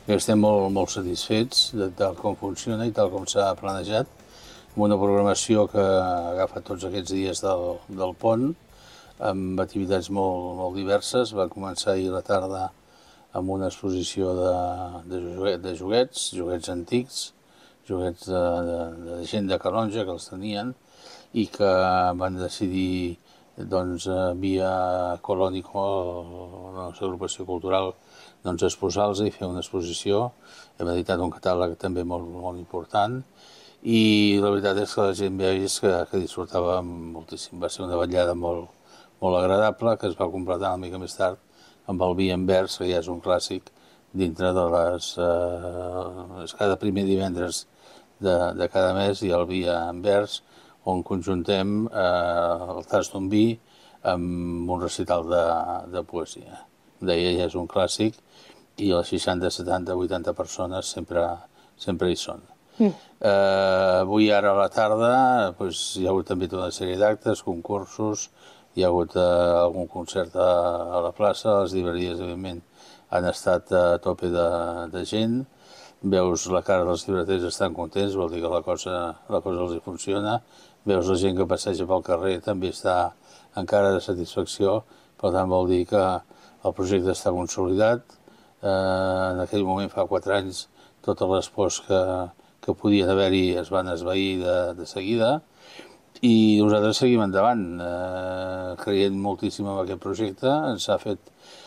estem molt satisfets de tal com funciona i tal com s'ha planejat, amb una programació que agafa tots aquests dies del pont, amb activitats molt diverses. Va començar ahir a la tarda amb una exposició de joguets antics, joguets de gent de Calonge que els tenien i que van decidir, doncs, via Colònico, la nostra agrupació cultural, doncs, exposar-los i fer una exposició. Hem editat un catàleg també molt important i la veritat és que la gent veia que disfrutava moltíssim. Va ser una vetllada molt agradable, que es va completar una mica més tard amb el vi en vers, que ja és un clàssic dintre de cada primer divendres de cada mes hi ha el vi en vers, on conjuntem el tas d'un vi amb un recital de poesia. Deia, ja és un clàssic i les 60, 70, 80 persones sempre hi són. Avui, ara a la tarda, hi ha hagut també tota una sèrie d'actes, concursos, hi ha hagut algun concert a la plaça, les llibreries, evidentment, han estat a tope de gent. Veus la cara dels llibreters, estan contents, vol dir que la cosa els hi funciona. Veus la gent que passeja pel carrer, també està encara de satisfacció, per tant vol dir que el projecte està consolidat. En aquell moment, fa 4 anys, totes les pors que podien haver-hi es van esvair de seguida i nosaltres seguim endavant, creient moltíssim en aquest projecte. Ens ha fet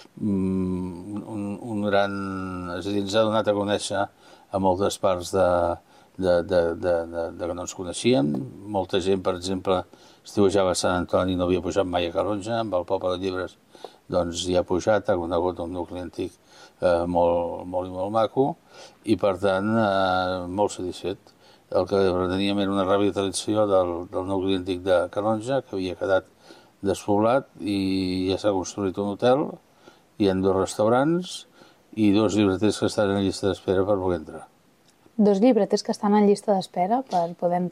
un gran... És a dir, ens ha donat a conèixer a moltes parts que no ens coneixíem. Molta gent, per exemple, estiuejava a Sant Antoni i no havia pujat mai a Calonge. Amb el Poble de Llibres doncs hi ha pujat, ha conegut un nucli antic molt maco i, per tant, molt satisfet. El que preteníem era una revitalització del nucli antic de Calonge, que havia quedat despoblat, i ja s'ha construït un hotel, hi ha 2 restaurants i 2 llibreters que estan en llista d'espera per poder entrar. 2 llibreters que estan en llista d'espera per poder entrar?